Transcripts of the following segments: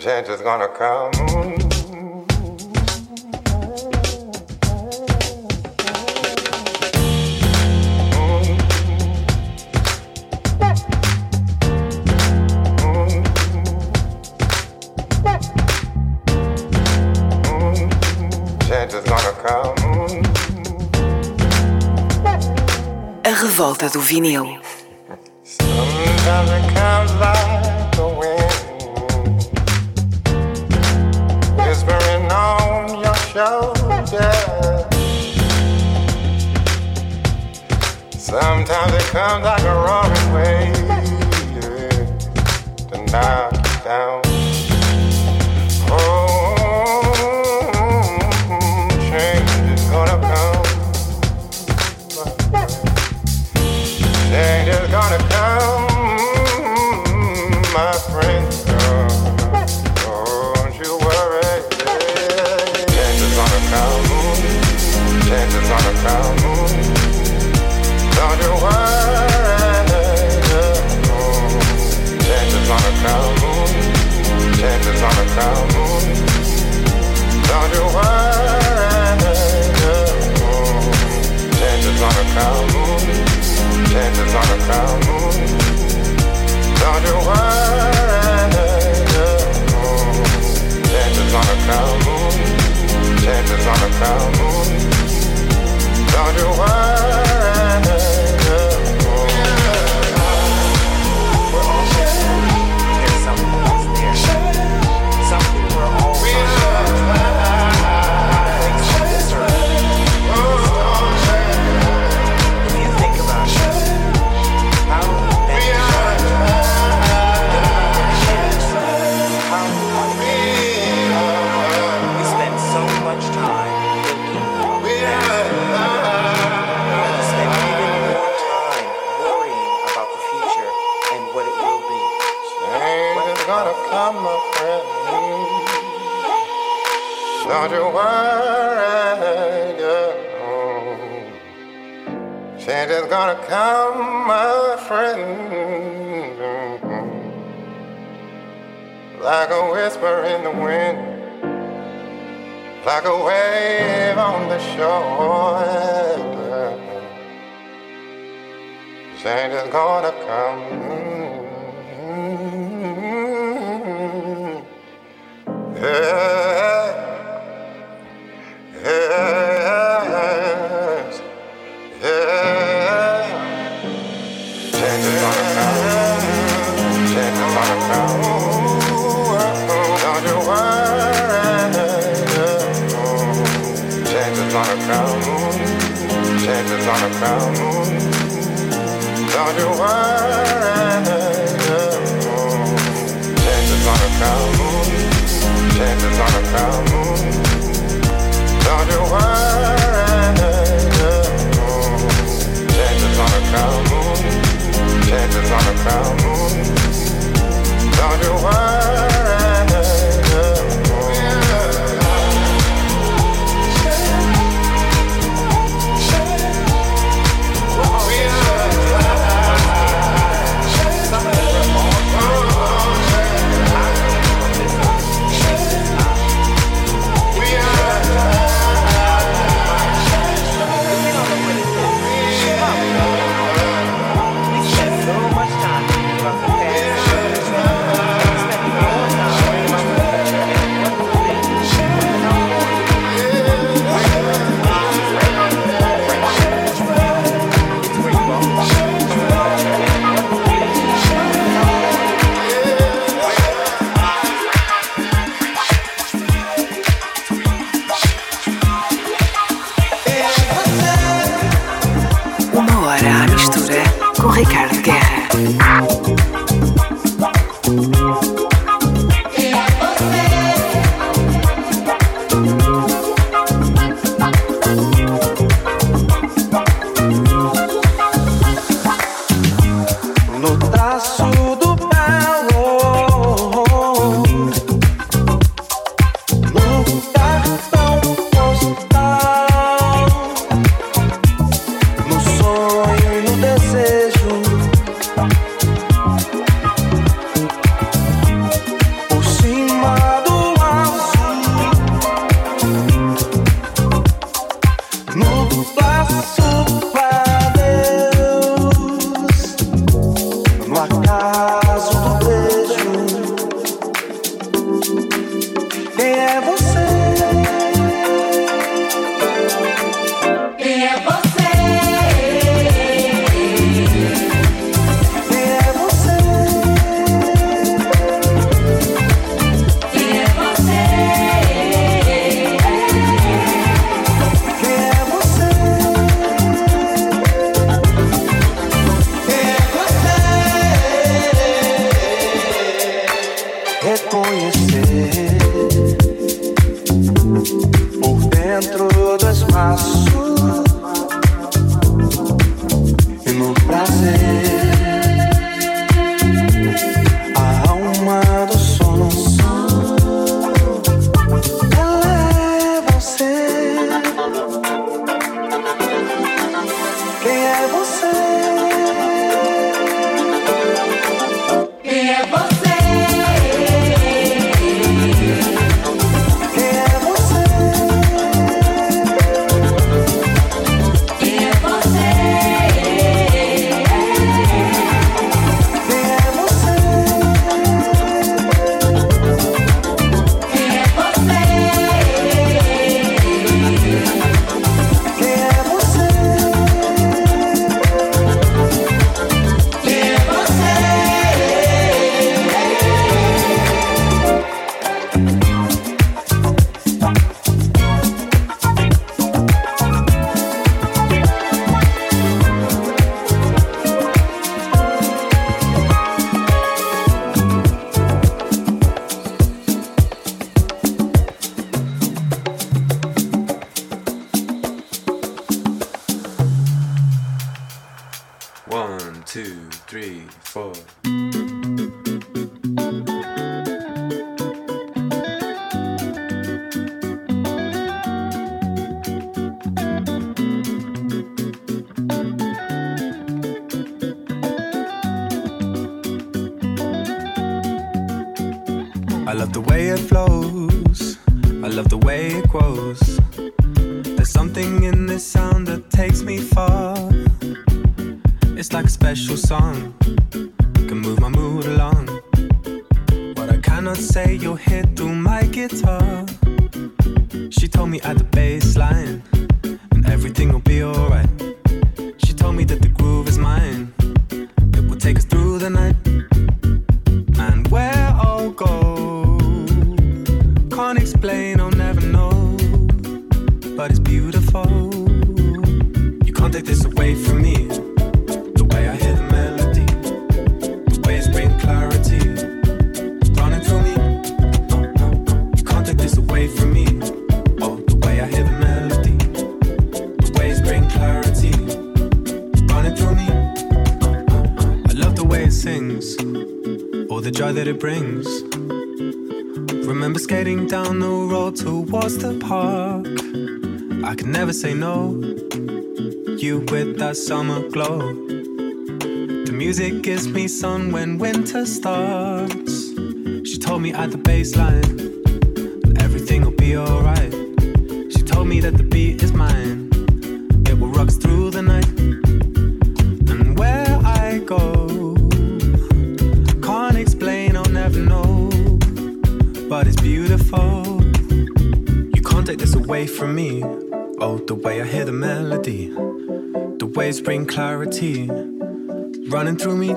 Change is gonna come. Change is gonna come. A revolta do vinil. Sometimes it comes like the wind, whispering on your shoulder. Sometimes it comes like a roaring wave to knock you down. Oh, change is gonna come. Change is gonna come, my friend. Don't you worry. Change is gonna come. Change is gonna come. Don't you worry. Change is gonna come. Change is gonna come. Don't you worry. Change is gonna come. Change is gonna come. Don't you worry. Change is gonna come. Change is gonna come. Don't you worry. We're all shifting. There's something else there. Something we're all if you think about it, how many we spend so much time thinking and spend even more time worrying about the future and what it will be. Change is gonna come, my friend. Don't you worry, girl. Change is gonna come, my friend. Like a whisper in the wind, like a wave on the shore. Change is gonna come. Yes, yes, yes. Change is gonna come. Change is gonna come. Don't you worry. Change is gonna come. Change is gonna come. Don't you worry. Change is gonna come. Change is gonna come. Don't you worry. Change is gonna come. Change is gonna come. Don't you worry. So much time thinking about the past. Quem é você? Quem é você? Quem é você? Quem é você? Quem é você? Quem é você? Reconhecer por dentro do espaço e no prazer, a alma do som. Ela é você. Quem é você? Quem é você? Quem é você? Quem é você? Quem é você? Quem é você? Quem é você? Quem é você? 1, 2, 3, 4. I love the way it flows, I love the way it grows. There's something in this sound that takes me far. It's like a special song, can move my mood along. What I cannot say, you'll hear through my guitar. She told me at the bass line, and everything will be alright. She told me that the groove is mine, it will take us through the night. And where I'll go, can't explain, I'll never know, but it's beautiful. You can't take this away from me. The way I hear the melody, the way it's bringing clarity, running through me. You can't take this away from me. Oh, the way I hear the melody, the way it's bringing clarity, running through me. I love the way it sings, all the joy that it brings. Remember skating down the road towards the park. I could never say no, you with that summer glow. The music gives me sun when winter starts. She told me at the baseline, everything will be alright. She told me that the beat is mine, it will rock us through the night. And where I go, can't explain, I'll never know, but it's beautiful. You can't take this away from me. Oh, the way I hear the melody, the waves bring clarity, running through me.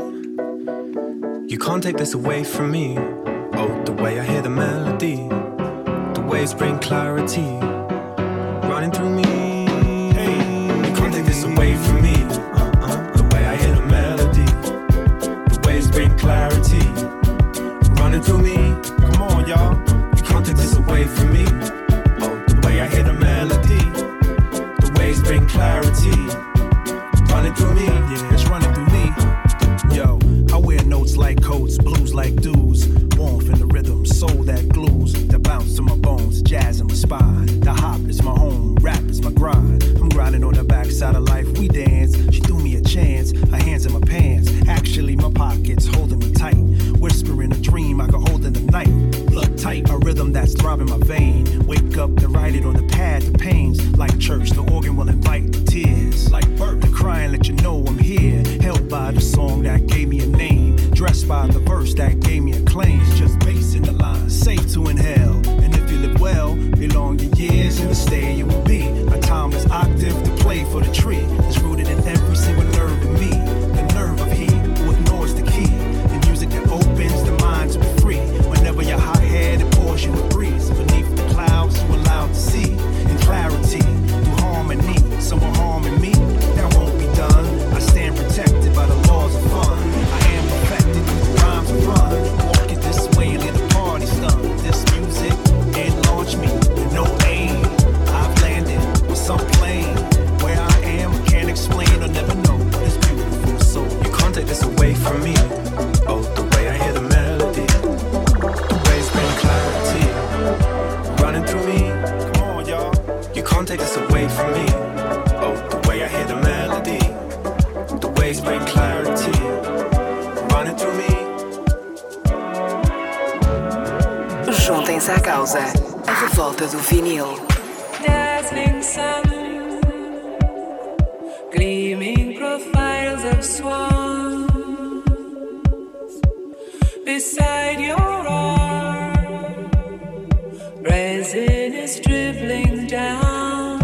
You can't take this away from me. Oh, the way I hear the melody, the waves bring clarity, running through me. Hey, you can't take this away from me. The way I hear the melody, the waves bring clarity, running through me. Come on, y'all. You can't take this away from me. Oh, the way I hear the melody, the waves bring clarity, running through me. Yeah, it's running through me. Yo, I wear notes like coats, blues like dudes. Warmth in the rhythm, soul that glues, that bounce to my bones, jazz in my spine. The hop is my home, rap is my grind. I'm grinding on the backside of life, we dance. She threw me a chance, her hands in my pants. Actually, my pockets holding me tight. Whispering a dream I could hold in the night. Blood tight, a rhythm that's throbbing my vein. Wake up and write it on the pad, the pains. Like church, the organ will invite the tears. Like birth, the crying let you know I'm here. Held by the song that gave me a name. Dressed by the verse that gave me a claim. It's just bass in the line, safe to inhale. And if take this away from me. Oh, the way I hear the melody, the waves bring clarity, running through me. Juntem-se à causa, a revolta do vinil. Dazzling sun, gleaming profiles of swans beside your arm, resin is dribbling down,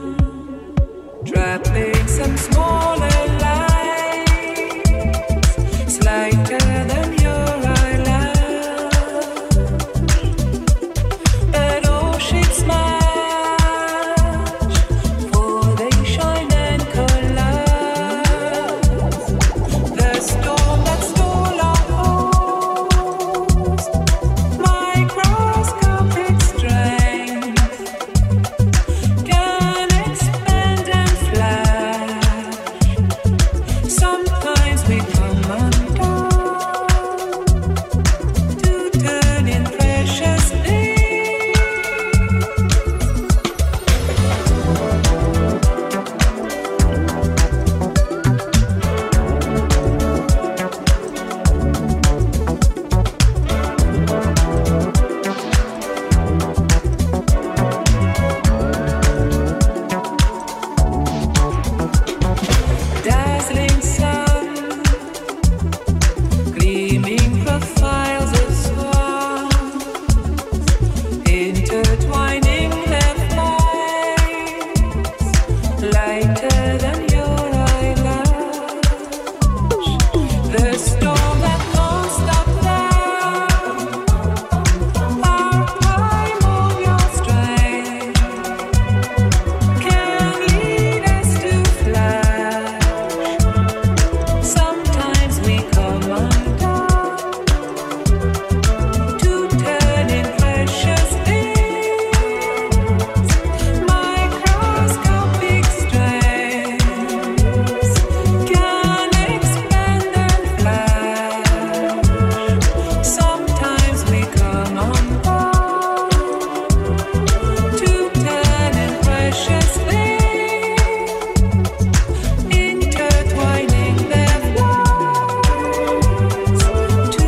trapping some smaller lights, slighter than your eyelash. But ocean smash, for they shine and collide. The storm that stole our hopes, microscopic strength, can expand and flash. Sometimes we come undone to turn in precious things. Dazzling sun, gleaming profiles of swans, intertwining their flights, lighter than your eyelash. The storm that won't stop down, our primordial strength can lead us to fly. Sometimes we come undone to turn in precious things, microscopic strengths can expand and flash. Sometimes we come undone to turn in precious things, intertwining their flights to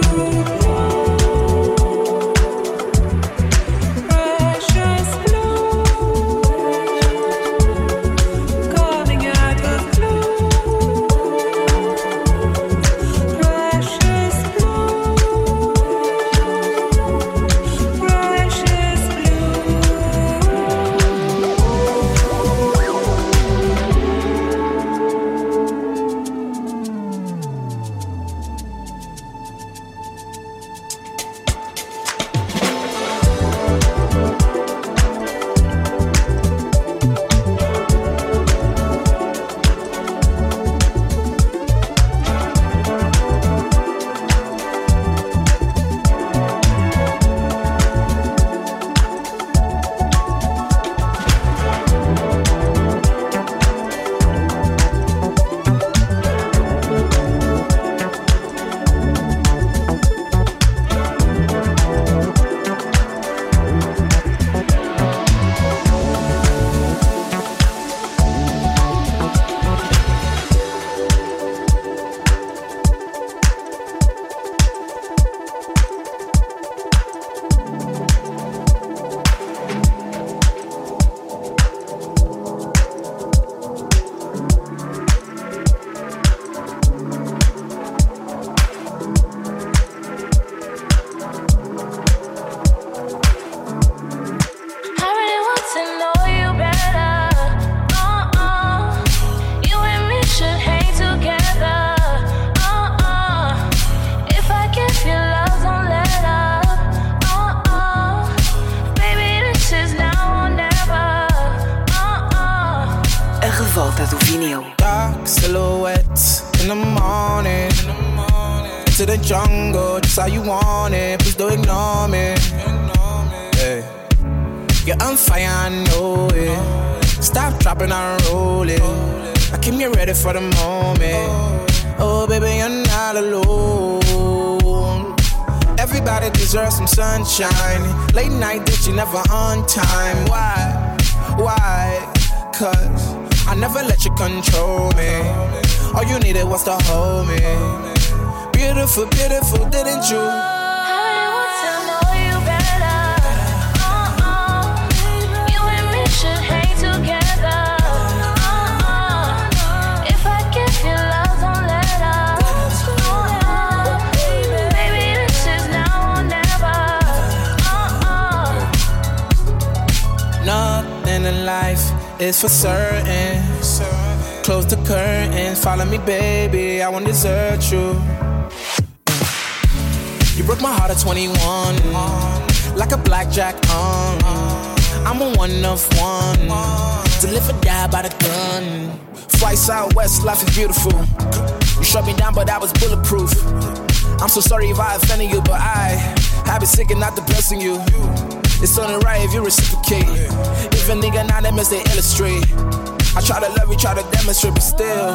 precious blue, coming out of blue, precious blue, precious blue. I really want to know you better. You and me should hang together. If I give you love, don't let up. Baby, this is now or never. A revolta do vinil. Dark silhouettes in the morning. Into the jungle, just how you want it. Please don't ignore me. Hey. You're on fire, I know it. Stop, dropping, and roll it. I came here ready for the moment. Oh, baby, you're not alone. Everybody deserves some sunshine. Late night, bitch, you never on time. Why? Why? Cause I never let you control me. All you needed was to hold me. Beautiful, beautiful, didn't you? In life is for certain. Close the curtains, follow me, baby. I won't desert you. You broke my heart at 21, like a blackjack. I'm a one of one, to live or die by the gun. Fly southwest, life is beautiful. You shut me down, but I was bulletproof. I'm so sorry if I offended you, but I have been sick and not the blessing you. It's only right if you reciprocate. If a nigga not them as they illustrate. I try to love you, try to demonstrate, but still.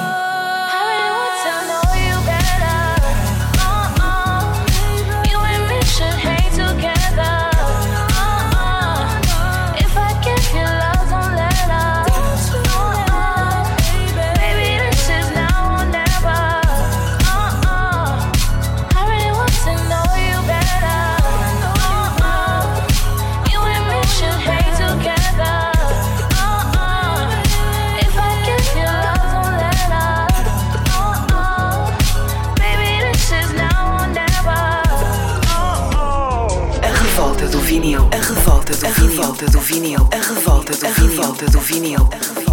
A revolta do vinil. A revolta do vinil. A revolta do vinil. A revolta do vinil.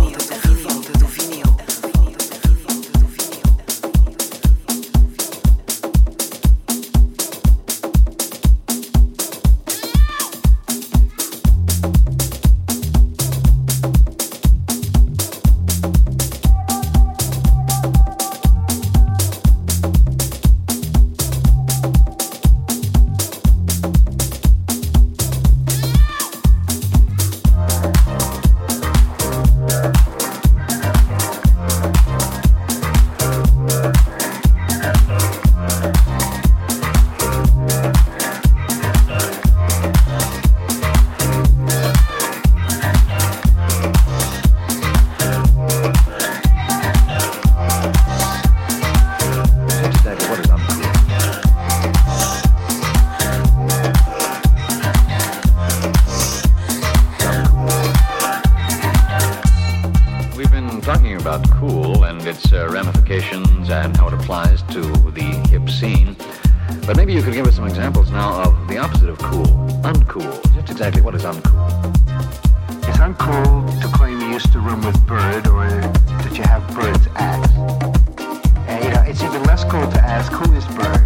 And how it applies to the hip scene. But maybe you could give us some examples now of the opposite of cool, uncool. Just exactly what is uncool? It's uncool to claim you used to room with Bird or that you have Bird's ass. And, it's even less cool to ask who is Bird.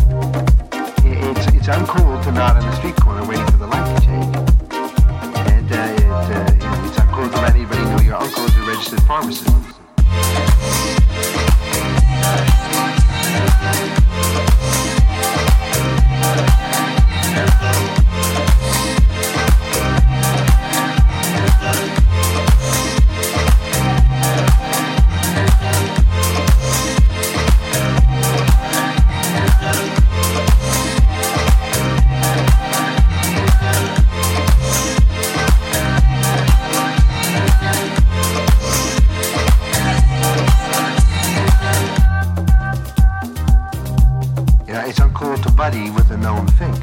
It's uncool to nod on the street corner waiting for the light to change. And it's uncool to let anybody know your uncle is a registered pharmacist. With a known think.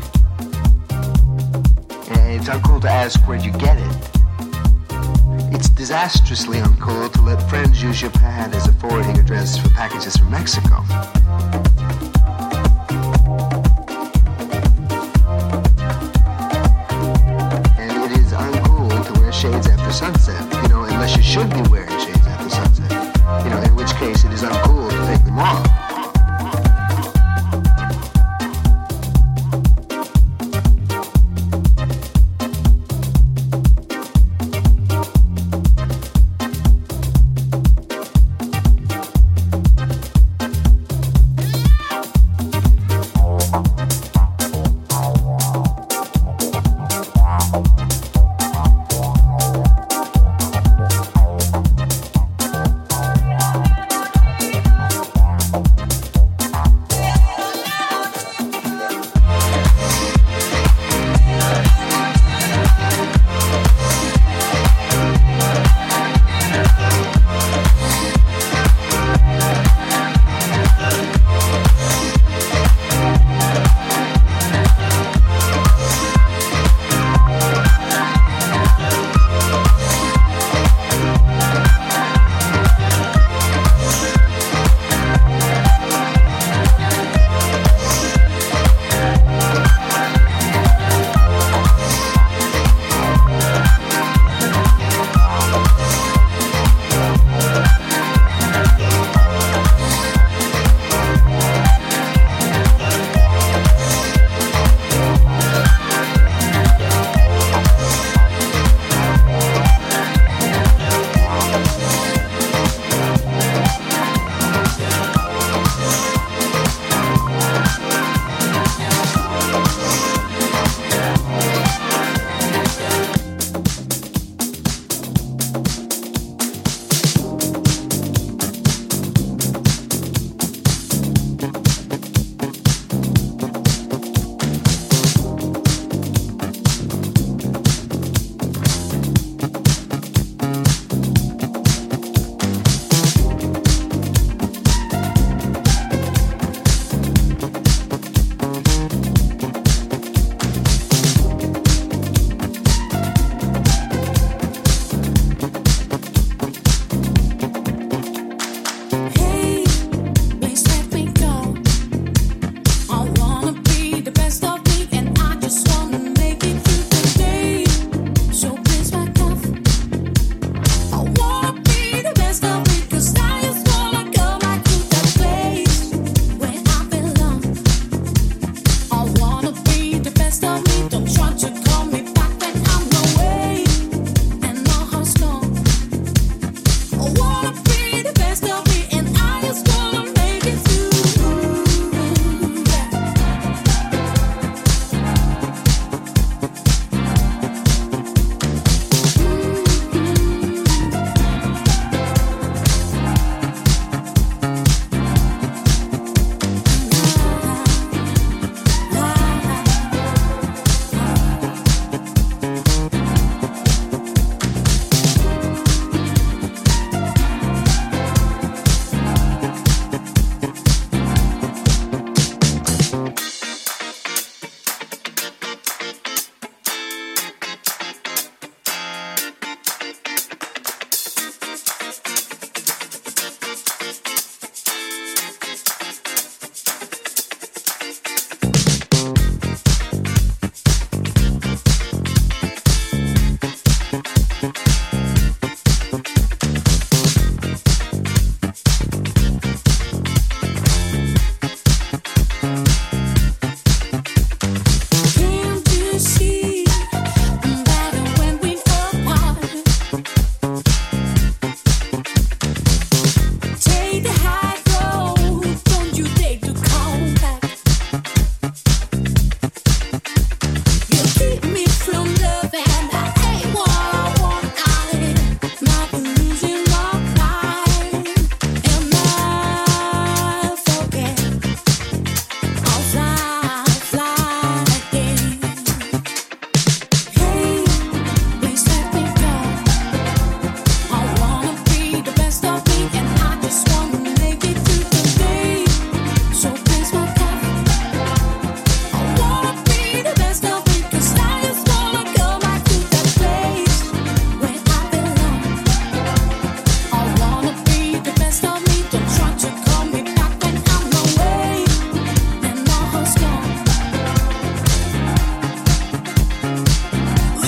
And it's uncool to ask where'd you get it. It's disastrously uncool to let friends use your pad as a forwarding address for packages from Mexico. And it is uncool to wear shades after sunset, unless you should be wearing shades after sunset. In which case it is uncool to take them off.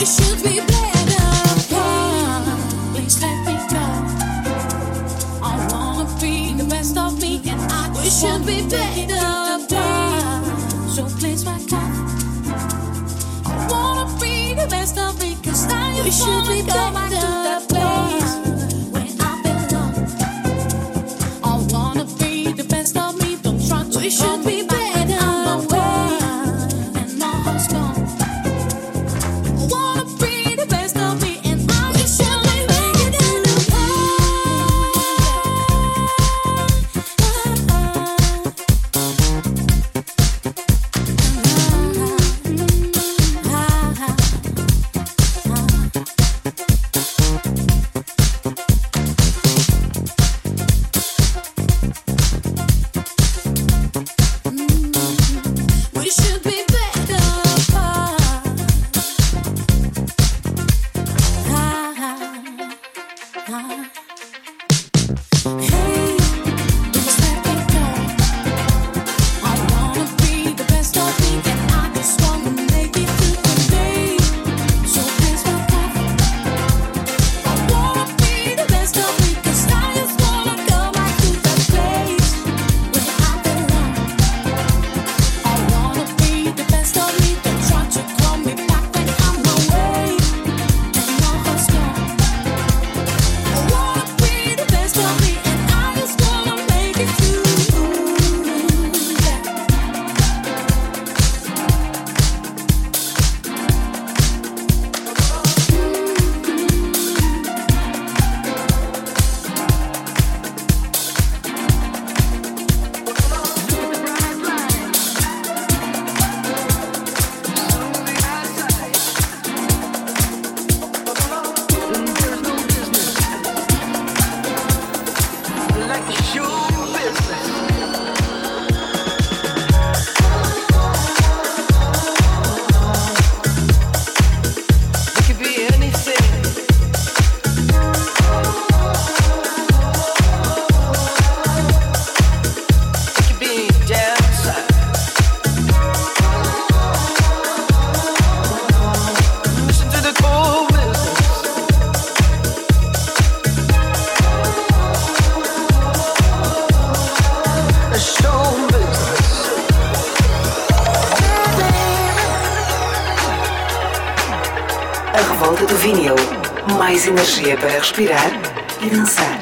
Revolta do vinil. Mais energia para respirar e dançar.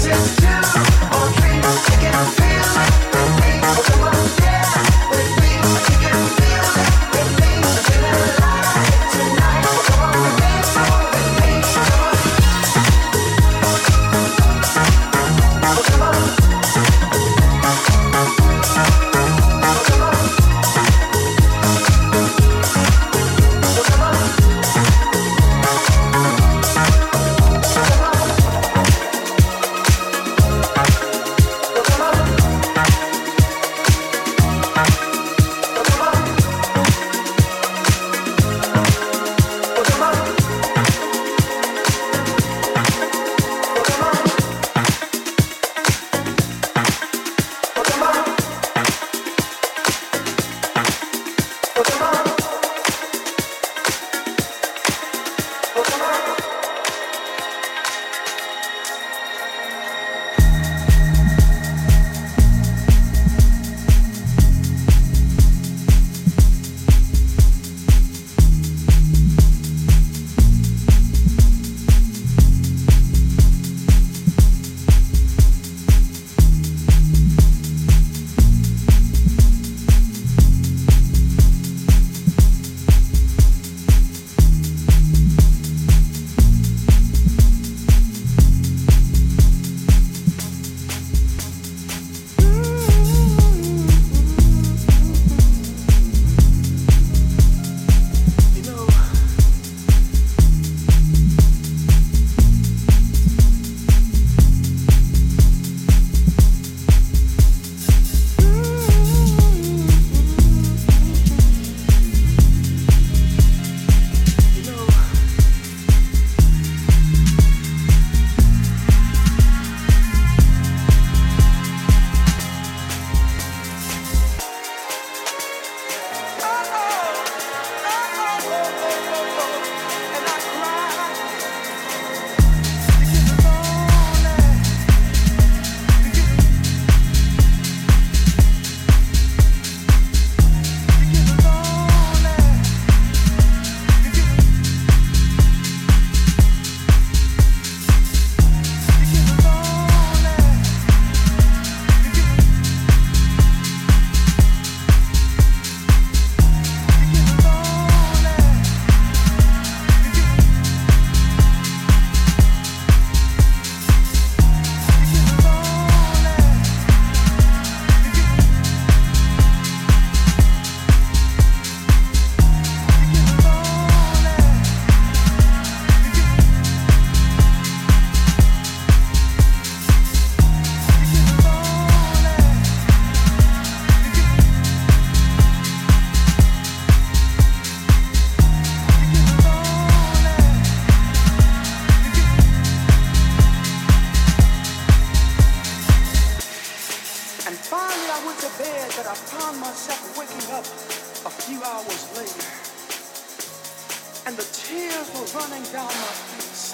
and the tears were running down my face.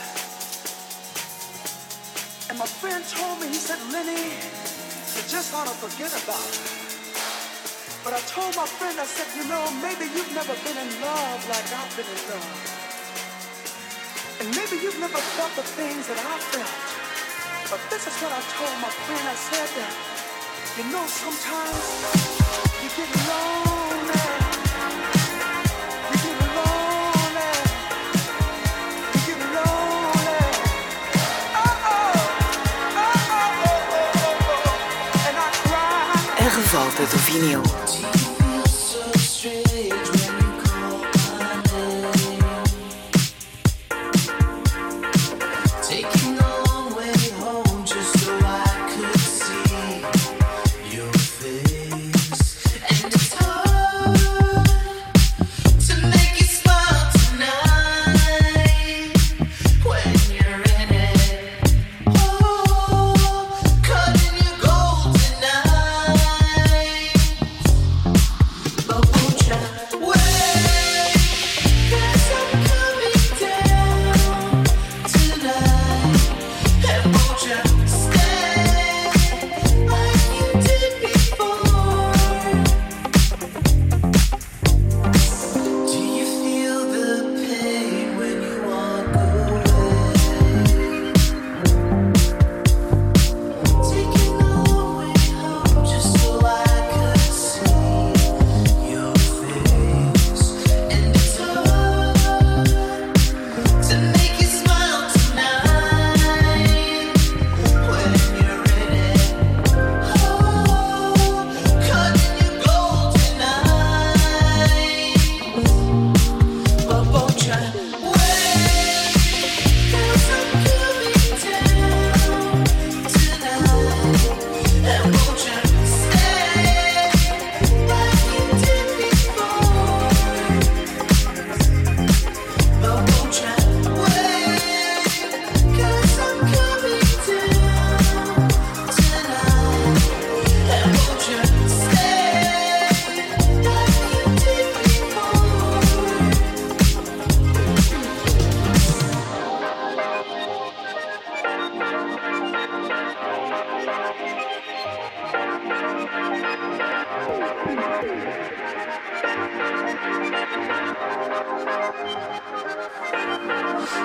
And my friend told me, he said, Lenny, you just ought to forget about it. But I told my friend, I said, you know, maybe you've never been in love like I've been in love. And maybe you've never felt the things that I felt. But this is what I told my friend. I said that, you know, sometimes you get lonely. You get lonely. You get lonely. And I cry. A revolta do vinil.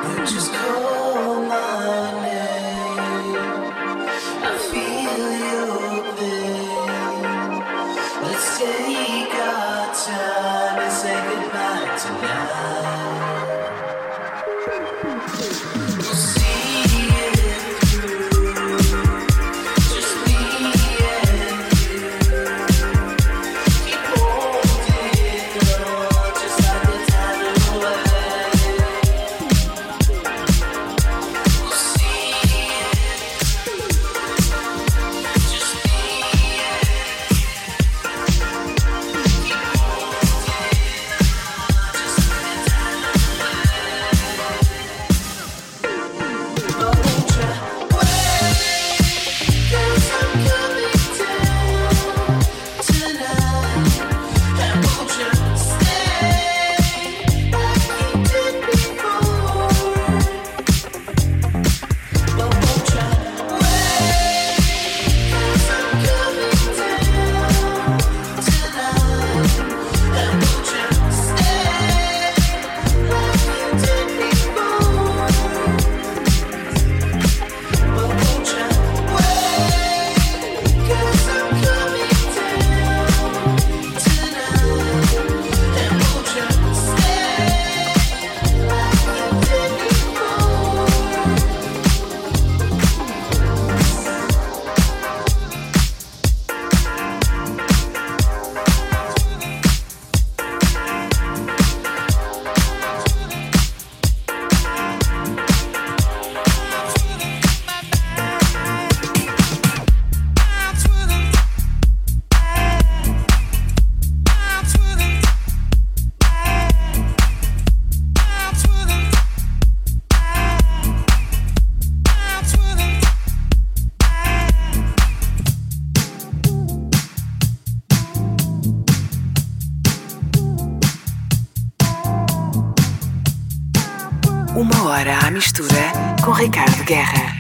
Uma hora à mistura com Ricardo Guerra.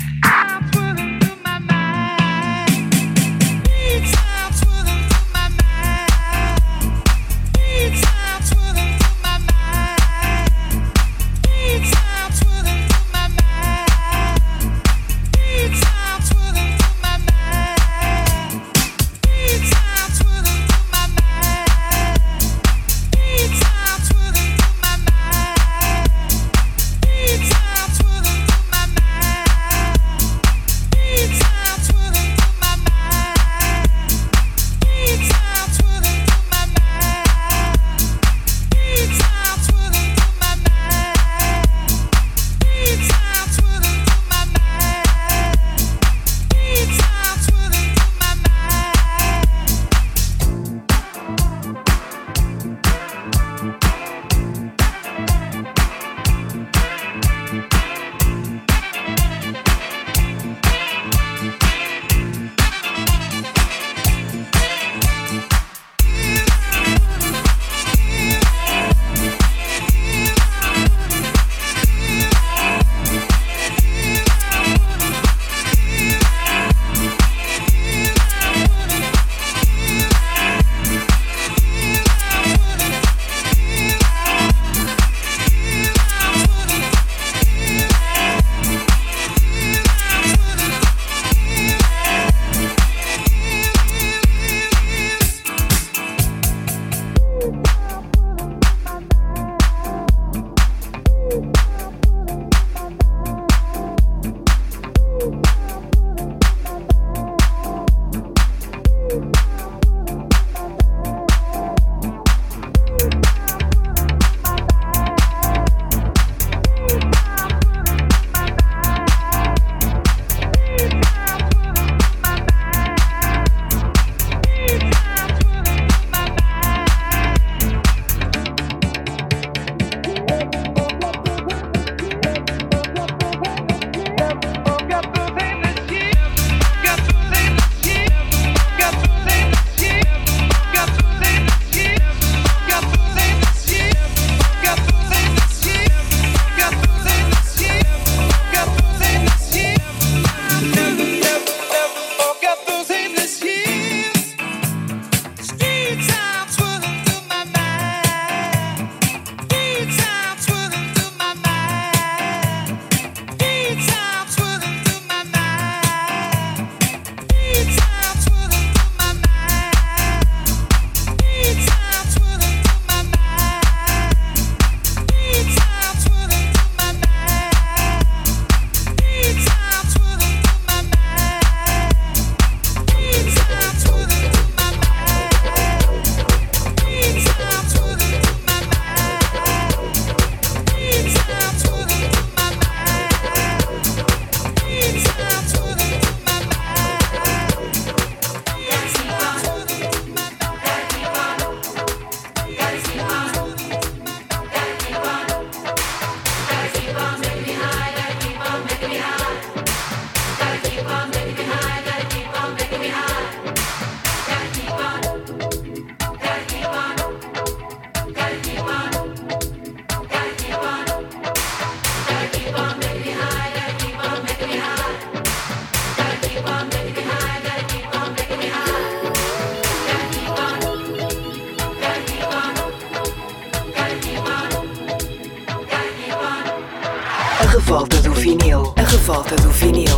vinil. A revolta do vinil.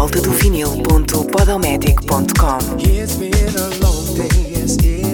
volta do vinil.podomatic.com. It's been a long day, yes, it